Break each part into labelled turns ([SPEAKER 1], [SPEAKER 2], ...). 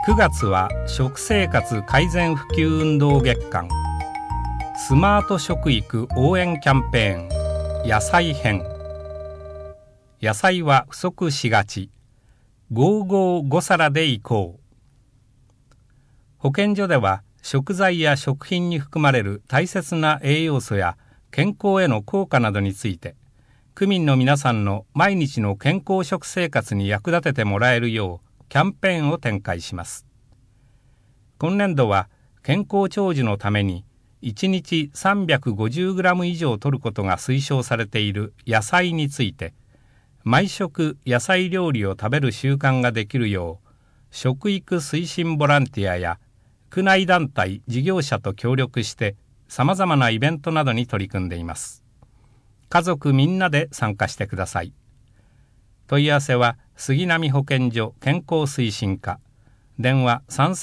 [SPEAKER 1] 9月は食生活改善普及運動月間スマート食育応援キャンペーン野菜編。野菜は不足しがち。555皿でいこう。保健所では食材や食品に含まれる大切な栄養素や健康への効果などについて区民の皆さんの毎日の健康食生活に役立ててもらえるようキャンペーンを展開します。今年度は健康長寿のために1日 350g 以上摂ることが推奨されている野菜について毎食野菜料理を食べる習慣ができるよう食育推進ボランティアや区内団体事業者と協力してさまざまなイベントなどに取り組んでいます。家族みんなで参加してください。問い合わせは杉並保健所健康推進課電話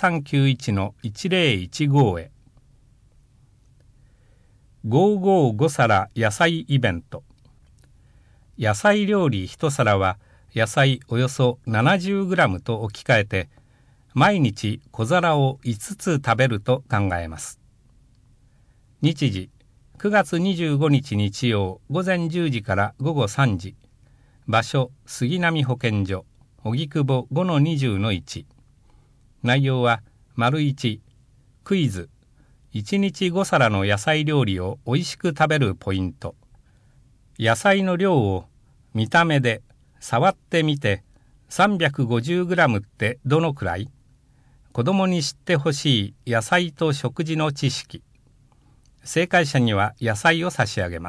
[SPEAKER 1] 3391-1015 へ。555皿野菜イベント。野菜料理1皿は野菜およそ 70g と置き換えて毎日小皿を5つ食べると考えます。日時9月25日日曜午前10時から午後3時。場所杉並保健所荻窪 5-20-1。内容は ① クイズ1日5皿の野菜料理をおいしく食べるポイント。野菜の量を見た目で触ってみて 350g ってどのくらい？子供に知ってほしい野菜と食事の知識。正解者には野菜を差し上げます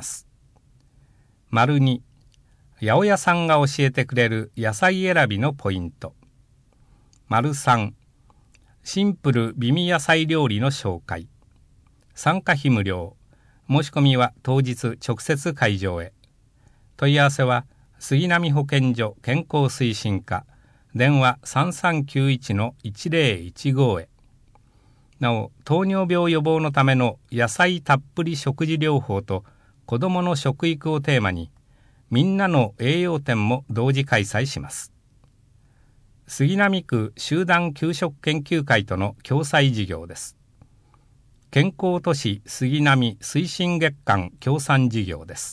[SPEAKER 1] 。②八百屋さんが教えてくれる野菜選びのポイント。③シンプル美味野菜料理の紹介。参加費無料。申し込みは当日直接会場へ。問い合わせは杉並保健所健康推進課電話 3391-1015 へ。なお糖尿病予防のための野菜たっぷり食事療法と子どもの食育をテーマにみんなの栄養展も同時開催します。杉並区集団給食研究会との共催事業です。健康都市杉並推進月間協賛事業です。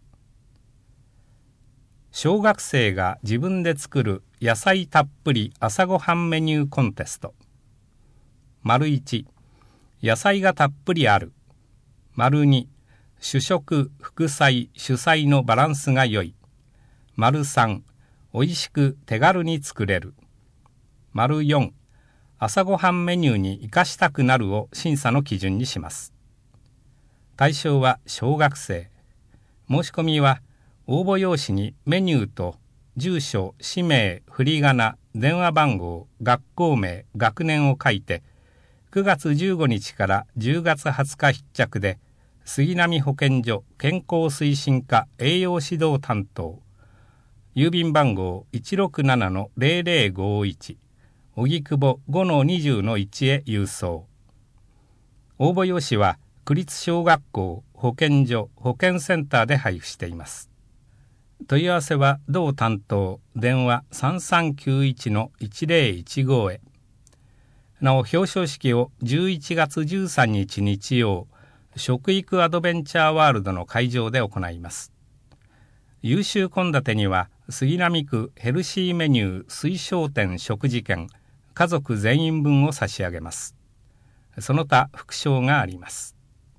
[SPEAKER 1] 小学生が自分で作る野菜たっぷり朝ごはんメニューコンテスト。①野菜がたっぷりある。②主食副菜主菜のバランスが良い。③おいしく手軽に作れる。�4朝ごはんメニューに生かしたくなるを審査の基準にします。対象は小学生。申し込みは応募用紙にメニューと住所、氏名、振り仮名、電話番号、学校名、学年を書いて9月15日から10月20日必着で杉並保健所健康推進課栄養指導担当郵便番号 167-0051 荻窪 5-20-1 へ郵送。応募用紙は区立小学校保健所保健センターで配布しています。問い合わせは同担当電話 3391-1015 へ。なお表彰式を11月13日日曜食育アドベンチャーワールドの会場で行います。優秀献立には杉並区ヘルシーメニュー推奨店食事券家族全員分を差し上げます。その他副賞があります。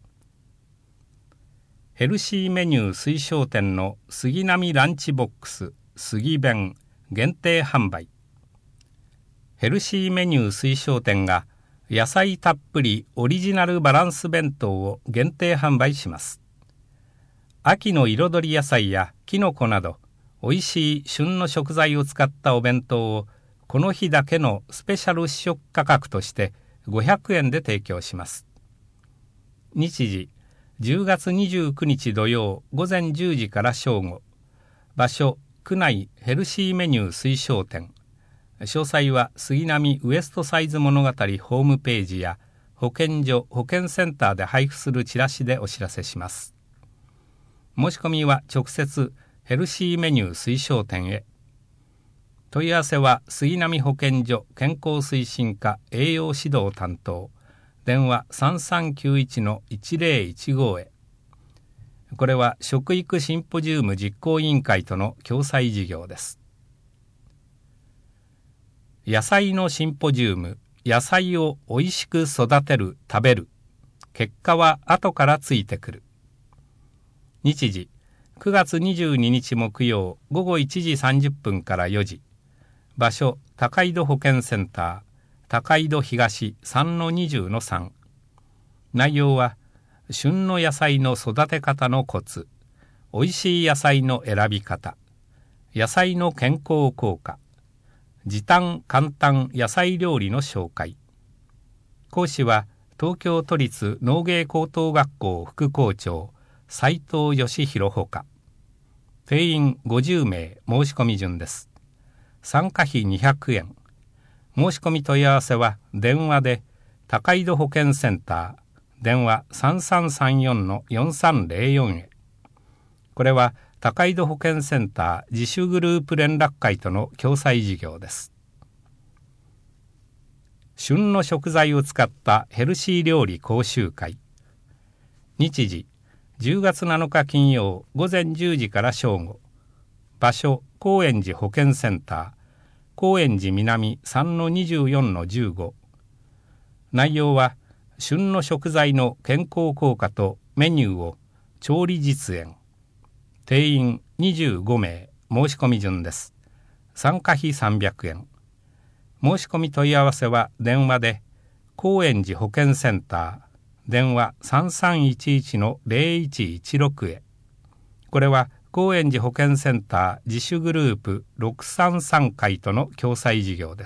[SPEAKER 1] ヘルシーメニュー推奨店の杉並ランチボックス杉弁限定販売。ヘルシーメニュー推奨店が野菜たっぷりオリジナルバランス弁当を限定販売します。秋の彩り野菜やキノコなどおいしい旬の食材を使ったお弁当をこの日だけのスペシャル試食価格として500円で提供します。日時10月29日土曜午前10時から正午。場所区内ヘルシーメニュー推奨店。詳細は杉並ウエストサイズ物語ホームページや保健所保健センターで配布するチラシでお知らせします。申し込みは直接ヘルシーメニュー推奨店へ。 問い合わせは杉並保健所健康推進課栄養指導担当、電話3391-1015へ。これは食育シンポジウム実行委員会との共催事業です。野菜のシンポジウム、野菜をおいしく育てる、食べる。結果は後からついてくる。日時、9月22日木曜午後1時30分から4時。場所、高井戸保健センター、高井戸東 3-20-3。内容は、旬の野菜の育て方のコツ、おいしい野菜の選び方、野菜の健康効果、時短簡単野菜料理の紹介。講師は東京都立農芸高等学校副校長斉藤義弘ほか。定員50名、申し込み順です。参加費200円。申し込み問い合わせは電話で高井戸保健センター、電話3334-4304へ。これは高井戸保健センター自主グループ連絡会との共催事業です。旬の食材を使ったヘルシー料理講習会。日時、10月7日金曜午前10時から正午。場所、高円寺保健センター、高円寺南 3-24-15。内容は、旬の食材の健康効果とメニューを調理実演。定員25名、申し込み順です。参加費300円。申し込み問い合わせは電話で高円寺保健センター、電話3311-0116へ。これは高円寺保健センター自主グループ633会との共催事業です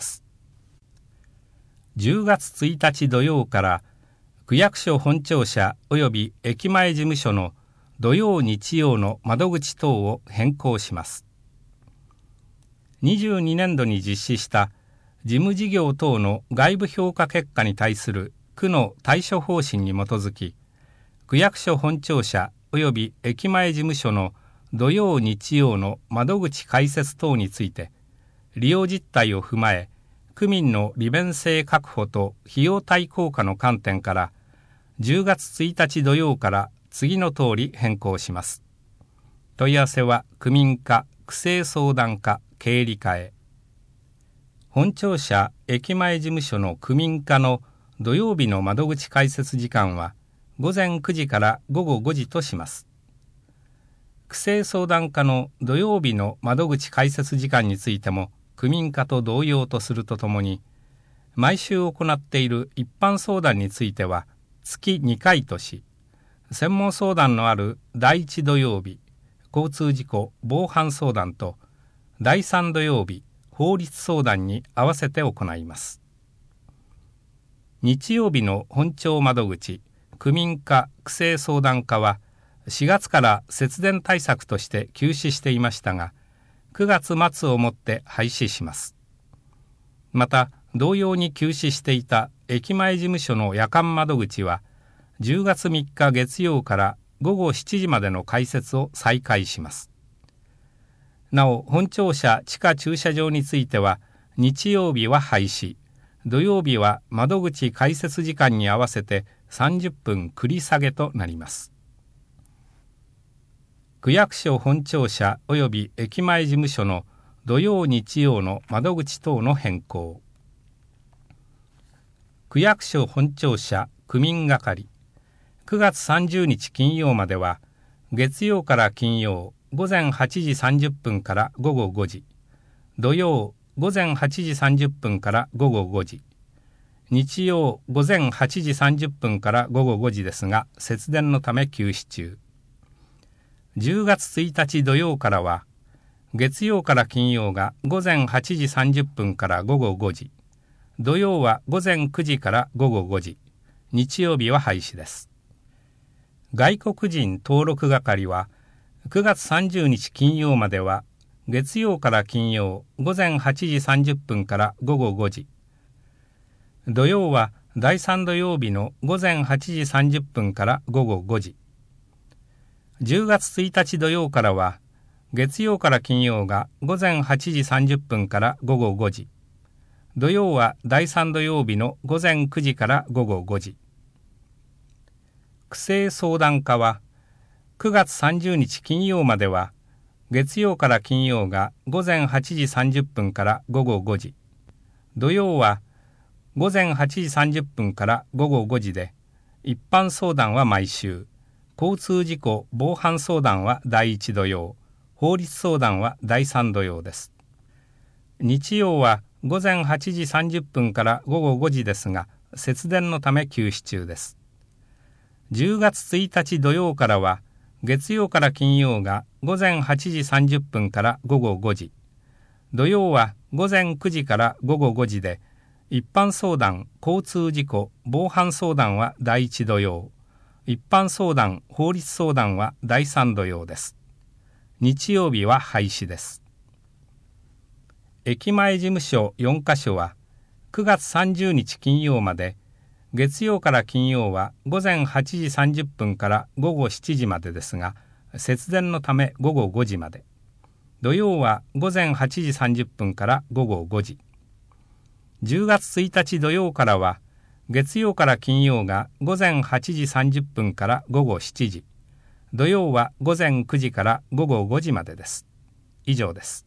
[SPEAKER 1] 。10月1日土曜から区役所本庁舎及び駅前事務所の土曜日曜の窓口等を変更します。22年度に実施した事務事業等の外部評価結果に対する区の対処方針に基づき、区役所本庁舎及び駅前事務所の土曜日曜の窓口開設等について、利用実態を踏まえ、区民の利便性確保と費用対効果の観点から、10月1日土曜から次の通り変更します。問い合わせは区民課、区政相談課、経理課へ。本庁舎駅前事務所の区民課の土曜日の窓口開設時間は午前9時から午後5時とします。区政相談課の土曜日の窓口開設時間についても区民課と同様とするとともに、毎週行っている一般相談については月2回とし、専門相談のある第1土曜日、交通事故防犯相談と第3土曜日、法律相談に合わせて行います。日曜日の本庁窓口、区民課、区政相談課は4月から節電対策として休止していましたが、9月末をもって廃止します。また、同様に休止していた駅前事務所の夜間窓口は、10月3日月曜から午後7時までの開設を再開します。なお、本庁舎地下駐車場については、日曜日は廃止、土曜日は窓口開設時間に合わせて30分繰り下げとなります。区役所本庁舎及び駅前事務所の土曜日曜の窓口等の変更。区役所本庁舎区民係、9月30日金曜までは、月曜から金曜、午前8時30分から午後5時、土曜午前8時30分から午後5時、日曜午前8時30分から午後5時ですが、節電のため休止中。10月1日土曜からは、月曜から金曜が午前8時30分から午後5時、土曜は午前9時から午後5時、日曜日は廃止です。外国人登録係は、9月30日金曜までは、月曜から金曜午前8時30分から午後5時、土曜は第3土曜日の午前8時30分から午後5時、10月1日土曜からは、 月曜から金曜が午前8時30分から午後5時。土曜は第3土曜日の午前9時から午後5時。区政相談課は9月30日金曜までは月曜から金曜が午前8時30分から午後5時。土曜は午前8時30分から午後5時で、一般相談は毎週、交通事故防犯相談は第1土曜、法律相談は第3土曜です。日曜は午前8時30分から午後5時ですが、節電のため休止中です。10月1日土曜からは、月曜から金曜が午前8時30分から午後5時、土曜は午前9時から午後5時で、一般相談、交通事故、防犯相談は第1土曜、一般相談、法律相談は第3土曜です。日曜日は廃止です。駅前事務所4カ所は9月30日金曜まで、月曜から金曜は午前8時30分から午後7時までですが、節電のため午後5時まで。土曜は午前8時30分から午後5時。10月1日土曜からは、月曜から金曜が午前8時30分から午後7時。土曜は午前9時から午後5時までです。以上です。